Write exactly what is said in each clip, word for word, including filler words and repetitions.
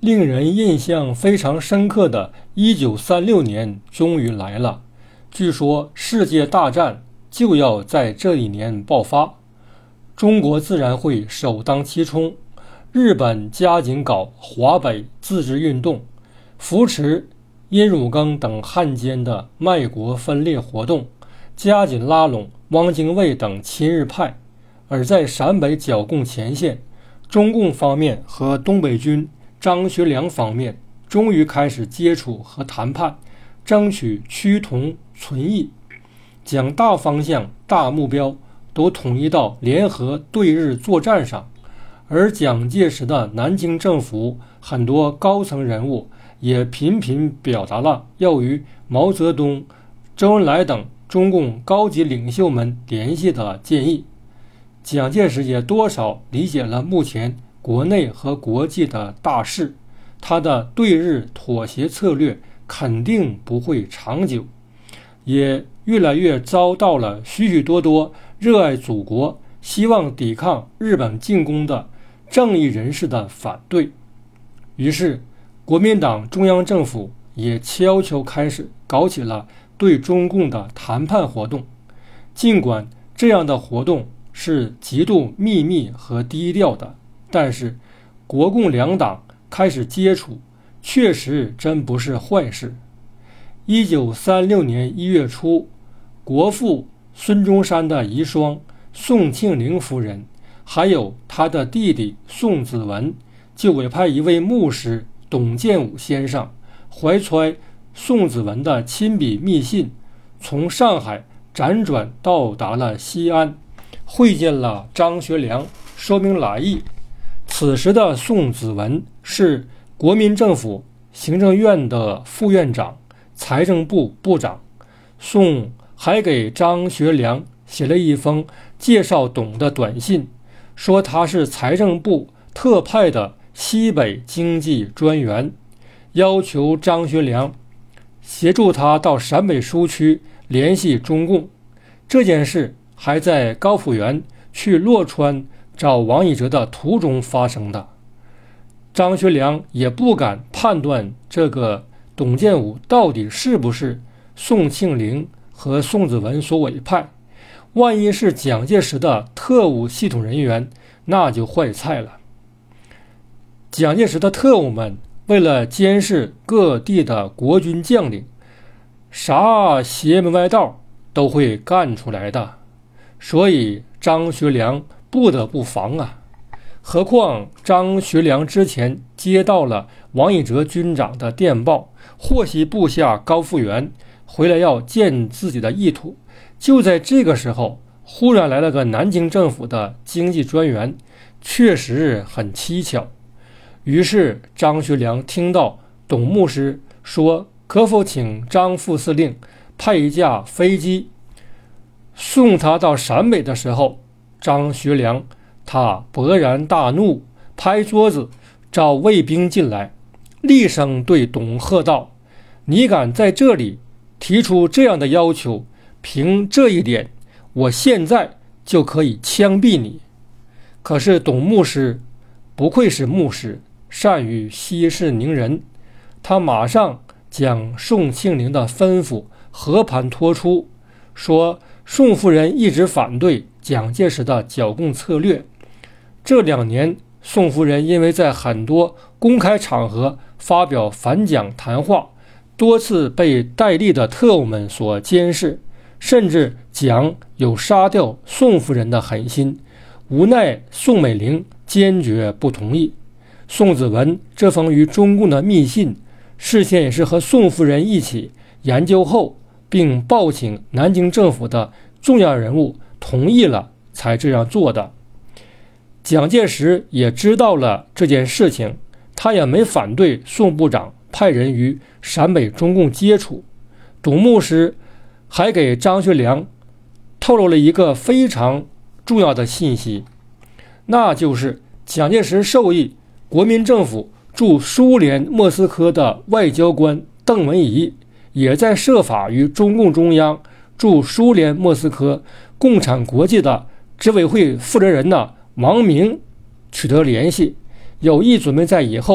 令人印象非常深刻的一九三六年终于来了，据说世界大战就要在这一年爆发，中国自然会首当其冲。日本加紧搞华北自治运动，扶持殷汝耕等汉奸的卖国分裂活动，加紧拉拢汪精卫等亲日派。而在陕北剿共前线，中共方面和东北军张学良方面终于开始接触和谈判，争取趋同存异，将大方向大目标都统一到联合对日作战上。而蒋介石的南京政府很多高层人物也频频表达了要与毛泽东、周恩来等中共高级领袖们联系的建议。蒋介石也多少理解了目前国内和国际的大势，他的对日妥协策略肯定不会长久，也越来越遭到了许许多多热爱祖国、希望抵抗日本进攻的正义人士的反对。于是国民党中央政府也悄悄开始搞起了对中共的谈判活动。尽管这样的活动是极度秘密和低调的，但是国共两党开始接触，确实真不是坏事。一九三六年一月初，国父孙中山的遗孀宋庆龄夫人还有他的弟弟宋子文就委派一位牧师董建武先生怀揣宋子文的亲笔密信，从上海辗转到达了西安，会见了张学良，说明来意。此时的宋子文是国民政府行政院的副院长、财政部部长。宋还给张学良写了一封介绍董的短信，说他是财政部特派的西北经济专员，要求张学良协助他到陕北苏区联系中共。这件事还在高辅源去洛川找王以哲的途中发生的。张学良也不敢判断这个董建武到底是不是宋庆龄和宋子文所委派，万一是蒋介石的特务系统人员，那就坏菜了。蒋介石的特务们为了监视各地的国军将领，啥邪门歪道都会干出来的，所以张学良不得不防啊。何况张学良之前接到了王以哲军长的电报，获悉部下高辅源回来要见自己的意图。就在这个时候，忽然来了个南京政府的经济专员，确实很蹊跷。于是张学良听到董牧师说可否请张副司令派一架飞机送他到陕北的时候，张学良他勃然大怒，拍桌子找卫兵进来，厉声对董喝道：你敢在这里提出这样的要求，凭这一点我现在就可以枪毙你。可是董牧师不愧是牧师，善于息事宁人，他马上将宋庆龄的吩咐和盘托出，说宋夫人一直反对蒋介石的剿共策略。这两年宋夫人因为在很多公开场合发表反蒋谈话，多次被戴笠的特务们所监视，甚至蒋有杀掉宋夫人的狠心，无奈宋美龄坚决不同意。宋子文这封与中共的密信，事先也是和宋夫人一起研究后，并报请南京政府的重要人物同意了才这样做的。蒋介石也知道了这件事情，他也没反对宋部长派人与陕北中共接触。董牧师还给张学良透露了一个非常重要的信息，那就是蒋介石授意国民政府驻苏联莫斯科的外交官邓文仪也在设法与中共中央驻苏联莫斯科共产国际的执委会负责人呢王明取得联系，有意准备在以后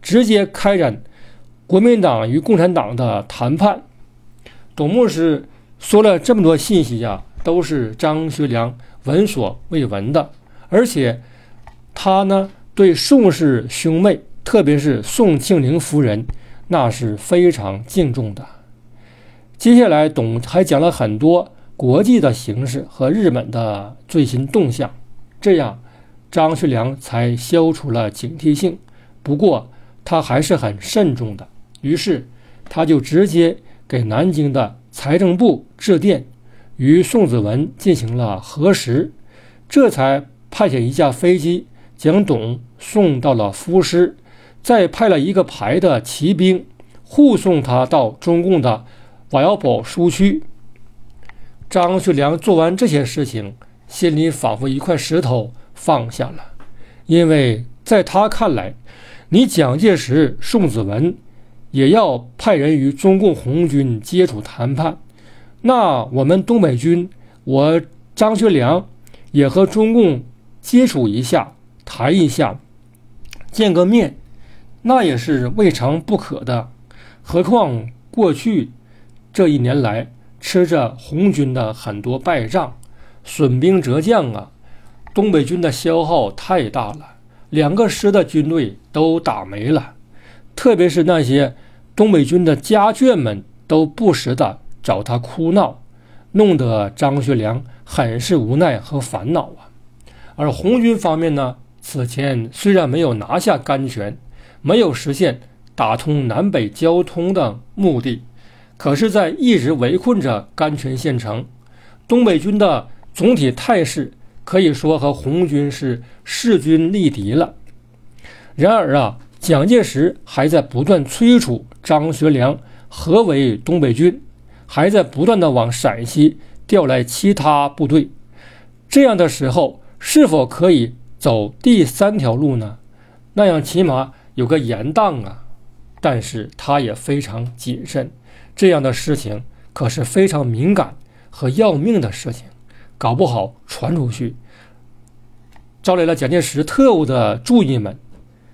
直接开展国民党与共产党的谈判。董牧师说了这么多信息呀，都是张学良闻所未闻的，而且他呢对宋氏兄妹，特别是宋庆龄夫人，那是非常敬重的。接下来董还讲了很多国际的形势和日本的最新动向，这样张学良才消除了警惕性。不过他还是很慎重的，于是他就直接给南京的财政部致电，与宋子文进行了核实，这才派遣一架飞机将董送到了福师，再派了一个排的骑兵护送他到中共的瓦窑堡苏区。张学良做完这些事情，心里仿佛一块石头放下了，因为在他看来，你蒋介石、宋子文也要派人与中共红军接触谈判，那我们东北军，我张学良也和中共接触一下，谈一下，见个面，那也是未尝不可的。何况过去这一年来吃着红军的很多败仗，损兵折将啊，东北军的消耗太大了，两个师的军队都打没了，特别是那些东北军的家眷们都不时的找他哭闹，弄得张学良很是无奈和烦恼啊。而红军方面呢，此前虽然没有拿下甘泉，没有实现打通南北交通的目的，可是在一直围困着甘泉县城，东北军的总体态势可以说和红军是势均力敌了。然而啊，蒋介石还在不断催促张学良合围东北军，还在不断的往陕西调来其他部队。这样的时候，是否可以走第三条路呢？那样起码有个延档啊。但是他也非常谨慎，这样的事情可是非常敏感和要命的事情，搞不好传出去，招来了蒋介石特务的注意们，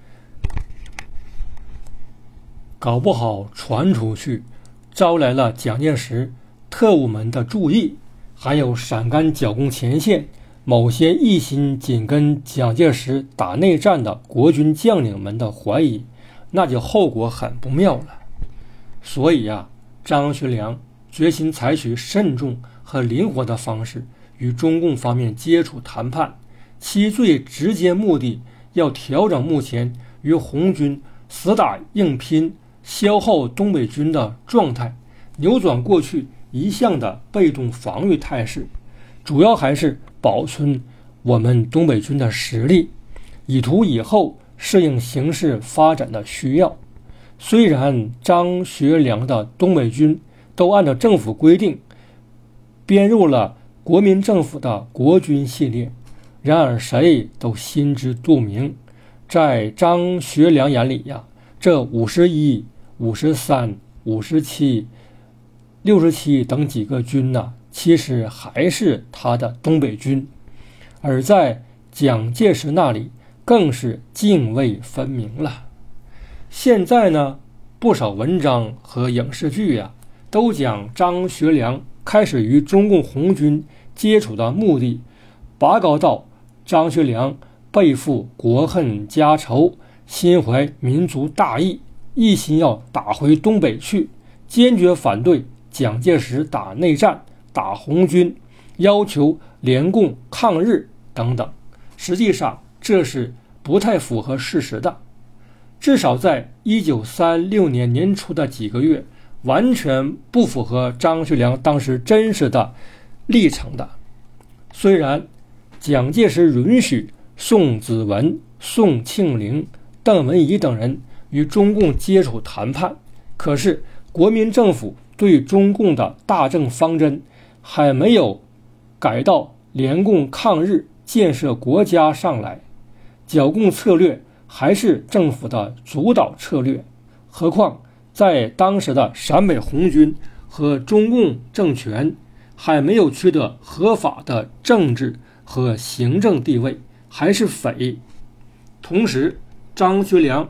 搞不好传出去，招来了蒋介石特务们的注意，还有陕甘剿共前线某些一心紧跟蒋介石打内战的国军将领们的怀疑，那就后果很不妙了。所以啊，张学良决心采取慎重和灵活的方式与中共方面接触谈判，其最直接目的要调整目前与红军死打硬拼消耗东北军的状态，扭转过去一向的被动防御态势，主要还是保存我们东北军的实力，以图以后适应形势发展的需要。虽然张学良的东北军都按照政府规定编入了国民政府的国军系列，然而谁都心知肚明，在张学良眼里呀，这五十一、五十三、五十七、六十七等几个军呢、啊，其实还是他的东北军，而在蒋介石那里更是泾渭分明了。现在呢，不少文章和影视剧呀、啊，都讲张学良开始与中共红军接触的目的，拔高到张学良背负国恨家仇，心怀民族大义，一心要打回东北去，坚决反对蒋介石打内战、打红军，要求联共抗日等等。实际上这是不太符合事实的，至少在一九三六年年初的几个月，完全不符合张学良当时真实的历程的。虽然蒋介石允许宋子文、宋庆龄、邓文仪等人与中共接触谈判，可是国民政府对中共的大政方针还没有改到联共抗日、建设国家上来，剿共策略还是政府的主导策略。何况在当时的陕北红军和中共政权还没有取得合法的政治和行政地位，还是匪。同时张学良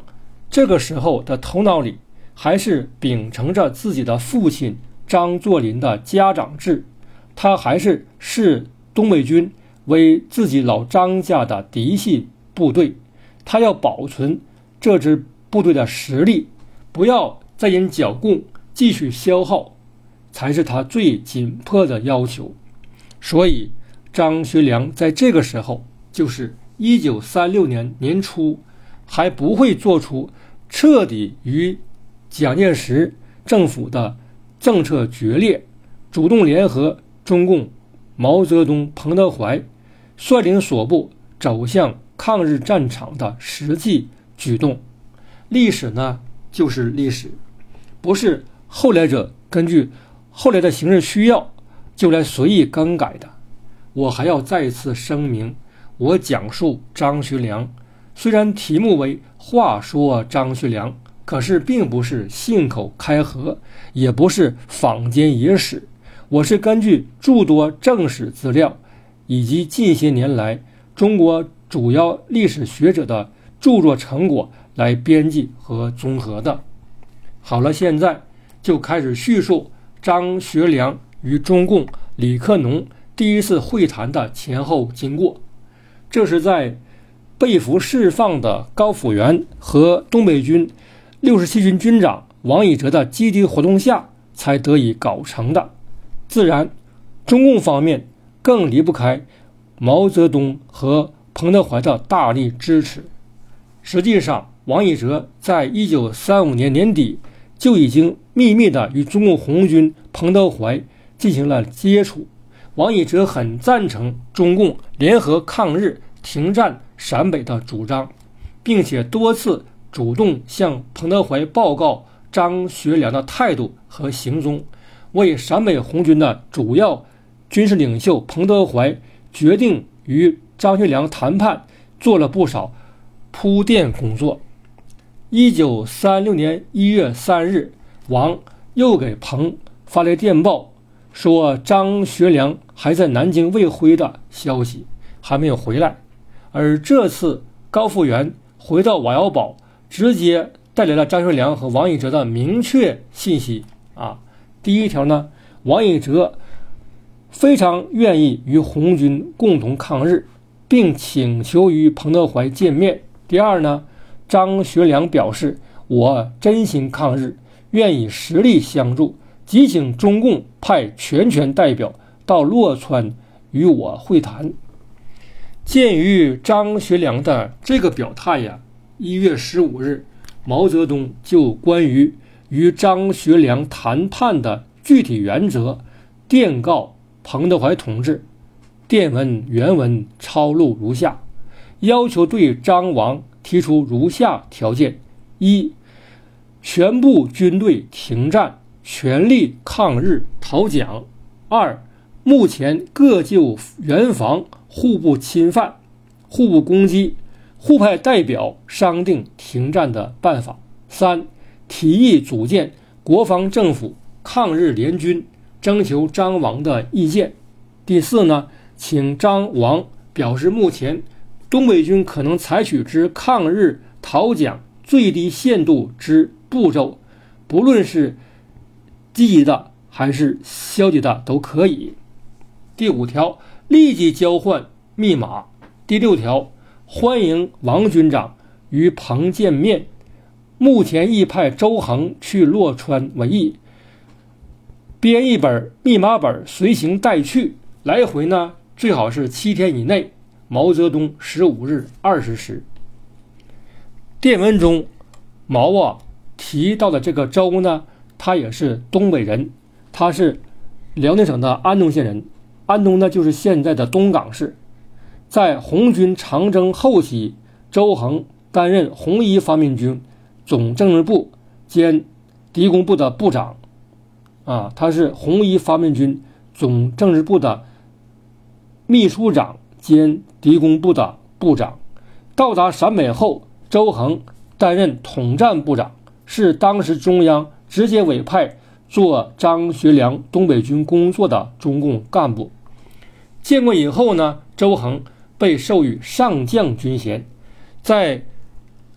这个时候的头脑里还是秉承着自己的父亲张作霖的家长制，他还是视东北军为自己老张家的嫡系部队，他要保存这支部队的实力，不要再因剿共继续消耗，才是他最紧迫的要求。所以张学良在这个时候，就是一九三六年年初，还不会做出彻底与蒋介石政府的政策决裂，主动联合中共毛泽东、彭德怀，率领所部走向抗日战场的实际举动。历史呢，就是历史，不是后来者根据后来的形势需要就来随意更改的。我还要再次声明，我讲述张学良，虽然题目为话说张学良，可是并不是信口开河，也不是坊间野史，我是根据诸多正史资料以及近些年来中国主要历史学者的著作成果来编辑和综合的。好了，现在就开始叙述张学良与中共李克农第一次会谈的前后经过。这是在被俘释放的高辅元和东北军六十七军军长王以哲的积极活动下才得以搞成的。自然，中共方面更离不开毛泽东和彭德怀的大力支持。实际上，王以哲在一九三五年年底就已经秘密地与中共红军彭德怀进行了接触。王以哲很赞成中共联合抗日、停战陕北的主张，并且多次主动向彭德怀报告张学良的态度和行踪，为陕北红军的主要军事领袖彭德怀决定与张学良谈判做了不少铺垫工作。一九三六年一月三日，王又给彭发来电报，说张学良还在南京未回的消息，还没有回来。而这次高复原回到瓦窑堡，直接带来了张学良和王以哲的明确信息啊。第一条呢，王以哲非常愿意与红军共同抗日，并请求与彭德怀见面。第二呢，张学良表示，我真心抗日，愿以实力相助，即请中共派全权代表到洛川与我会谈。鉴于张学良的这个表态呀，一月十五日，毛泽东就关于与张学良谈判的具体原则电告彭德怀同志。电文原文抄录如下，要求对张王提出如下条件：一、全部军队停战，全力抗日讨蒋；二、目前各就原防互不侵犯、互不攻击，互派代表商定停战的办法；三、提议组建国防政府抗日联军，征求张王的意见；第四呢，请张王表示目前东北军可能采取之抗日讨蒋最低限度之步骤，不论是积极的还是消极的都可以。第五条，立即交换密码。第六条，欢迎王军长与彭见面，目前亦派周恒去洛川为议，编一本密码本随行带去，来回呢最好是七天以内。毛泽东十五日二十时。电文中毛啊提到的这个周呢，他也是东北人，他是辽宁省的安东县人。安东呢就是现在的东港市。在红军长征后期，周恒担任红一方面军总政治部兼敌工部的部长啊，他是红一方面军总政治部的秘书长兼敌工部的部长。到达陕北后，周恒担任统战部长，是当时中央直接委派做张学良东北军工作的中共干部。建国以后呢，周恒被授予上将军衔。在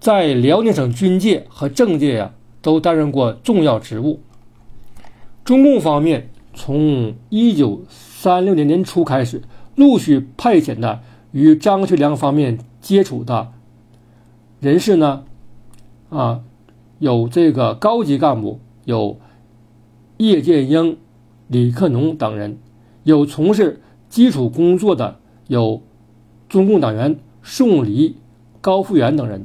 在辽宁省军界和政界呀、啊、都担任过重要职务。中共方面从一九三六年年初开始，陆续派遣的与张学良方面接触的人士呢，啊，有这个高级干部，有叶剑英、李克农等人，有从事基础工作的，有中共党员宋黎、高复原等人。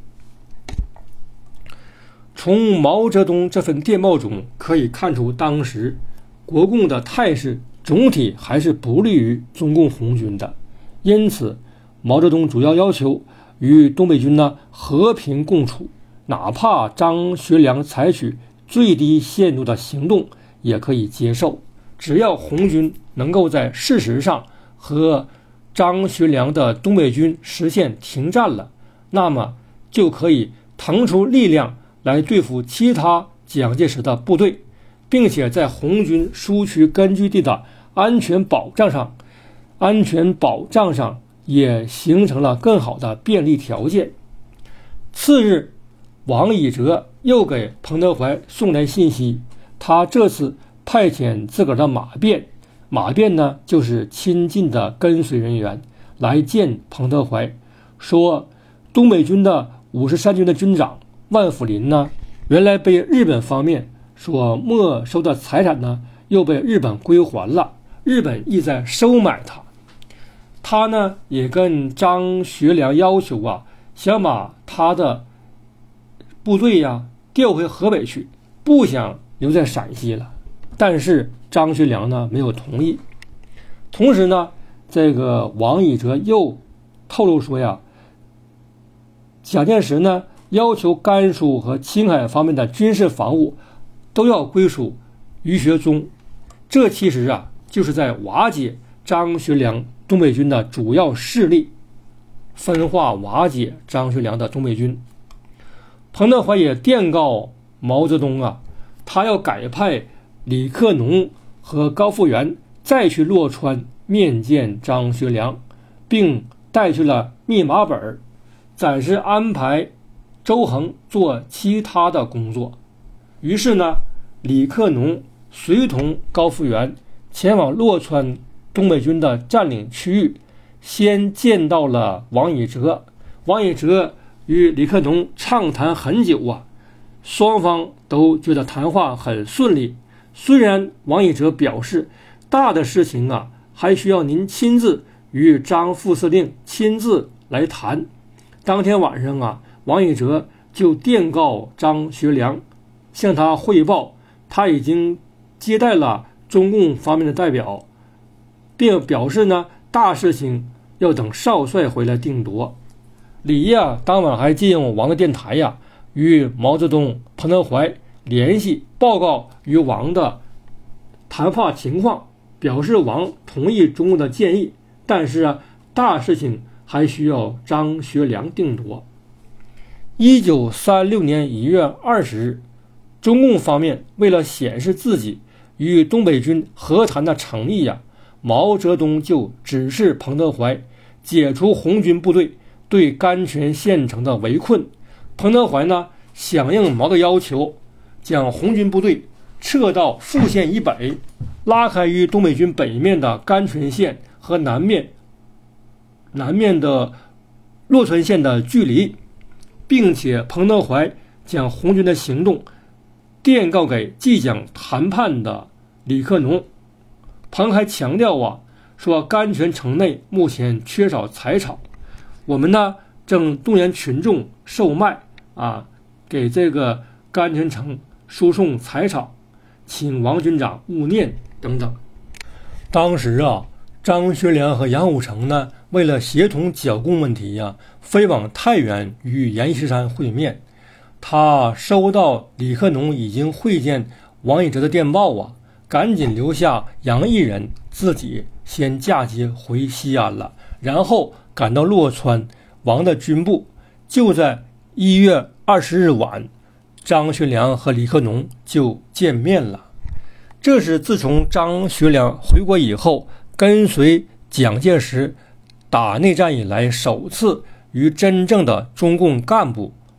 从毛泽东这份电报中可以看出，当时国共的态势总体还是不利于中共红军的，因此毛泽东主要要求与东北军呢和平共处，哪怕张学良采取最低限度的行动也可以接受，只要红军能够在事实上和张学良的东北军实现停战了，那么就可以腾出力量来对付其他蒋介石的部队，并且在红军苏区根据地的安全保障上安全保障上也形成了更好的便利条件。次日，王以哲又给彭德怀送来信息，他这次派遣自个儿的马便，马便呢就是亲近的跟随人员，来见彭德怀，说东北军的五十三军的军长万福林呢，原来被日本方面所没收的财产呢，又被日本归还了，日本意在收买他。他呢也跟张学良要求啊，想把他的部队呀调回河北去，不想留在陕西了。但是张学良呢没有同意。同时呢，这个王以哲又透露说呀，蒋介石呢要求甘肃和青海方面的军事防务都要归属于学忠，这其实啊就是在瓦解张学良东北军的主要势力，分化瓦解张学良的东北军。彭德怀也电告毛泽东啊，他要改派李克农和高复原再去洛川面见张学良，并带去了密码本，暂时安排周恒做其他的工作。于是呢，李克农随同高复原前往洛川东北军的占领区域，先见到了王以哲。王以哲与李克农畅谈很久啊，双方都觉得谈话很顺利。虽然王以哲表示大的事情啊还需要您亲自与张副司令亲自来谈，当天晚上啊，王以哲就电告张学良，向他汇报他已经接待了中共方面的代表，并表示呢大事情要等少帅回来定夺。李呀当晚还借用王的电台呀，与毛泽东、彭德怀联系，报告与王的谈话情况，表示王同意中共的建议，但是啊大事情还需要张学良定夺。一九三六年一月二十日，中共方面为了显示自己与东北军和谈的诚意呀，毛泽东就指示彭德怀解除红军部队对甘泉县城的围困。彭德怀呢响应毛的要求，将红军部队撤到富县以北，拉开与东北军北面的甘泉县和南面南面的洛川县的距离，并且彭德怀将红军的行动电告给即将谈判的李克农。彭还强调啊，说甘泉城内目前缺少柴草，我们呢正动员群众售卖啊，给这个甘泉城输送柴草，请王军长勿念等等。当时啊，张学良和杨虎城呢，为了协同剿共问题呀、啊，飞往太原与阎锡山会面。他收到李克农已经会见王以哲的电报啊，赶紧留下杨一人，自己先驾机回西安了，然后赶到洛川。王的军部就在一月二十日晚，张学良和李克农就见面了。这是自从张学良回国以后，跟随蒋介石打内战以来首次与真正的中共干部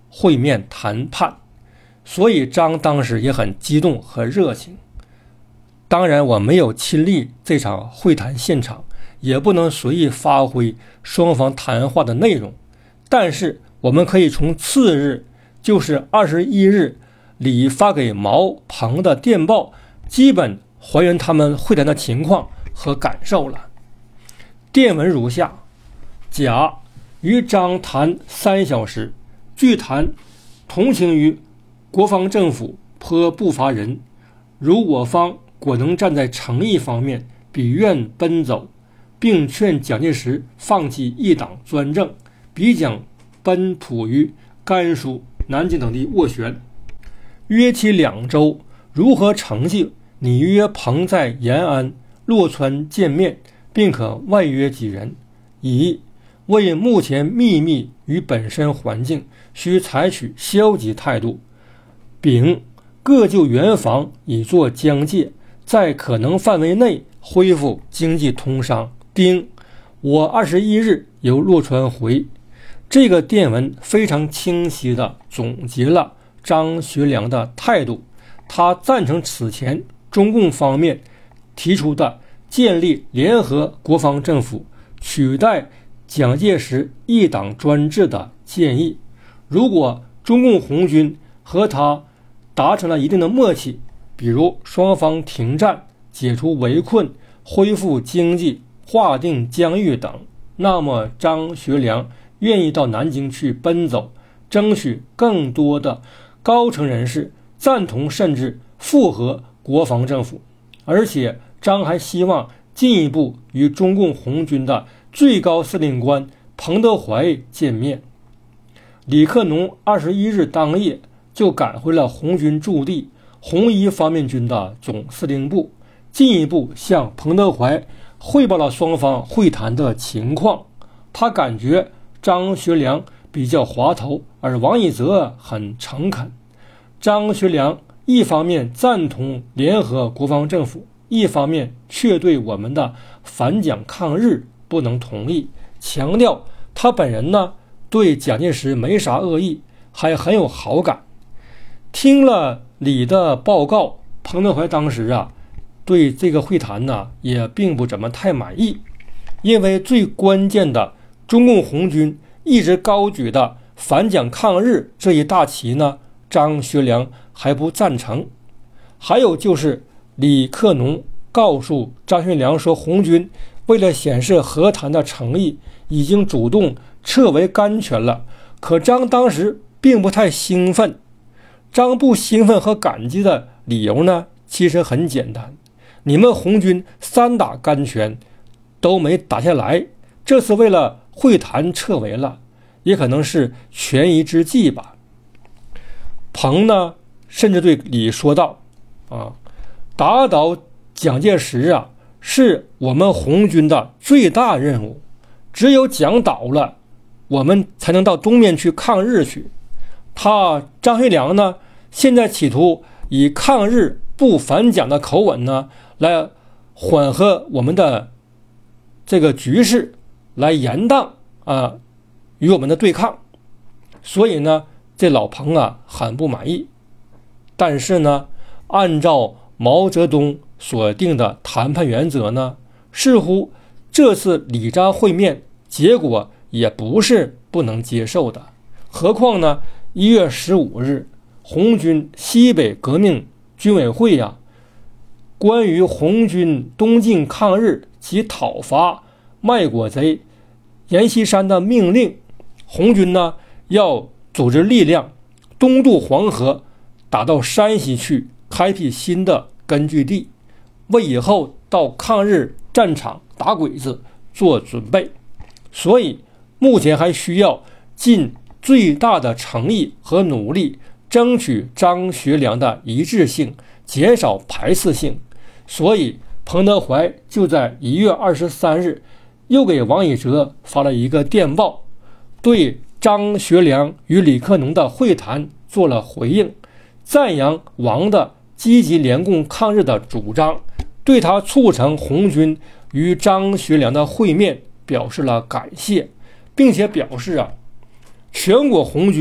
会面谈判，所以张当时也很激动和热情。当然我没有亲历这场会谈现场，也不能随意发挥双方谈话的内容，但是我们可以从次日，就是二十一日李发给毛彭的电报，基本还原他们会谈的情况和感受了。电文如下：甲与张谈三小时，据谈同情于国防政府颇不乏人，如我方果能站在诚意方面，彼愿奔走，并劝蒋介石放弃一党专政，彼将奔普于甘肃、南京等地斡旋，约期两周，如何成绩？拟约彭在延安、洛川见面，并可外约几人。乙为目前秘密与本身环境，需采取消极态度。丙各就原防以作疆界，在可能范围内恢复经济通商。丁我二十一日由洛川回。这个电文非常清晰地总结了张学良的态度，他赞成此前中共方面提出的建立联合国防政府，取代蒋介石一党专制的建议。如果中共红军和他达成了一定的默契，比如双方停战、解除围困、恢复经济、划定疆域等，那么张学良愿意到南京去奔走，争取更多的高层人士赞同甚至复合国防政府。而且张还希望进一步与中共红军的最高司令官彭德怀见面。李克农二十一日当夜就赶回了红军驻地红一方面军的总司令部，进一步向彭德怀汇报了双方会谈的情况。他感觉张学良比较滑头，而王以泽很诚恳。张学良一方面赞同联合国防政府，一方面却对我们的反蒋抗日不能同意，强调他本人呢对蒋介石没啥恶意，还很有好感。听了李的报告，彭德怀当时啊对这个会谈呢也并不怎么太满意，因为最关键的中共红军一直高举的反蒋抗日这一大旗呢，张学良还不赞成。还有就是李克农告诉张学良说，红军为了显示和谈的诚意，已经主动撤为甘泉了。可张当时并不太兴奋。张不兴奋和感激的理由呢，其实很简单，你们红军三打甘泉都没打下来，这次为了会谈撤围了，也可能是权宜之计吧。彭呢甚至对李说道啊，打倒蒋介石啊是我们红军的最大任务，只有蒋倒了，我们才能到东面去抗日去。他张学良呢现在企图以抗日不反蒋的口吻呢来缓和我们的这个局势，来延宕啊与我们的对抗。所以呢这老彭啊很不满意。但是呢按照毛泽东所定的谈判原则呢，似乎这次李张会面结果也不是不能接受的。何况呢一月十五日红军西北革命军委会呀、啊、关于红军东进抗日及讨伐卖国贼阎锡山的命令，红军呢要组织力量东渡黄河，打到山西去，开辟新的根据地，为以后到抗日战场打鬼子做准备。所以目前还需要尽最大的诚意和努力，争取张学良的一致性，减少排斥性。所以彭德怀就在一月二十三日又给王以哲发了一个电报，对张学良与李克农的会谈做了回应，赞扬王的积极联共抗日的主张，对他促成红军与张学良的会面表示了感谢，并且表示啊，全国红军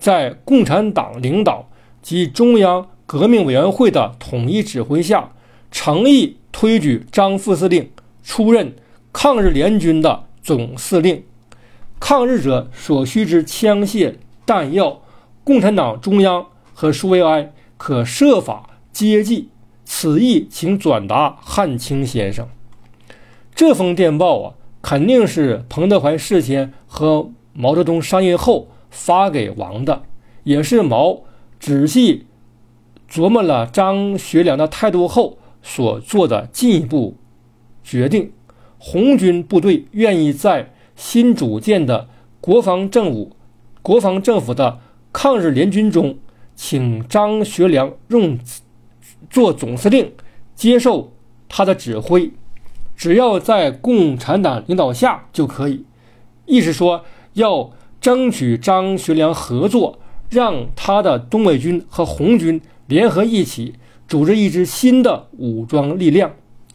在共产党领导及中央革命委员会的统一指挥下，诚意推举张副司令出任抗日联军的总司令。抗日者所需之枪械弹药，共产党中央和苏维埃可设法接济，此意请转达汉卿先生。这封电报啊，肯定是彭德怀事先和毛泽东商议后发给王的，也是毛仔细琢磨了张学良的态度后所做的进一步决定。红军部队愿意在新组建的国防政府国防政府的抗日联军中，请张学良用做总司令，接受他的指挥，只要在共产党领导下就可以。意思说要争取张学良合作，让他的东北军和红军联合一起组织一支新的武装力量。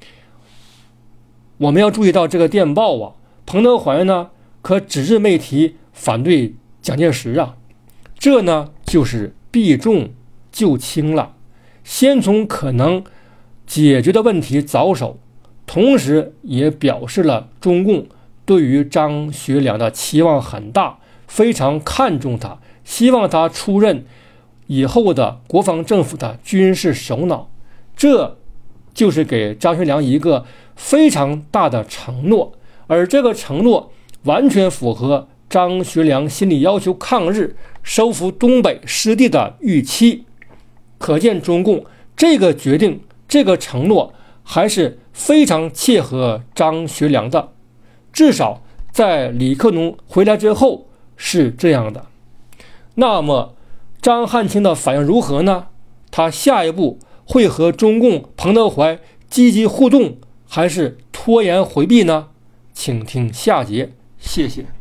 我们要注意到这个电报啊，彭德怀呢可只字没提反对蒋介石啊，这呢就是避重就轻了，先从可能解决的问题着手，同时也表示了中共对于张学良的期望很大，非常看重他，希望他出任以后的国防政府的军事首脑。这就是给张学良一个非常大的承诺，而这个承诺完全符合张学良心里要求抗日、收复东北失地的预期。可见中共这个决定、这个承诺还是非常切合张学良的，至少在李克农回来之后是这样的。那么张汉卿的反应如何呢？他下一步会和中共彭德怀积极互动，还是拖延回避呢？请听下节，谢谢。